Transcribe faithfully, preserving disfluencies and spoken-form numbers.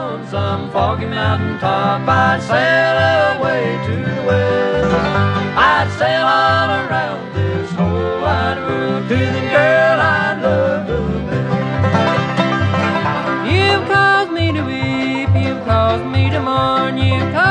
on some foggy mountain top, I'd sail away to the west. I'd sail all around this whole wide world to the girl I love the best. You've caused me to weep, you've caused me to mourn, you've caused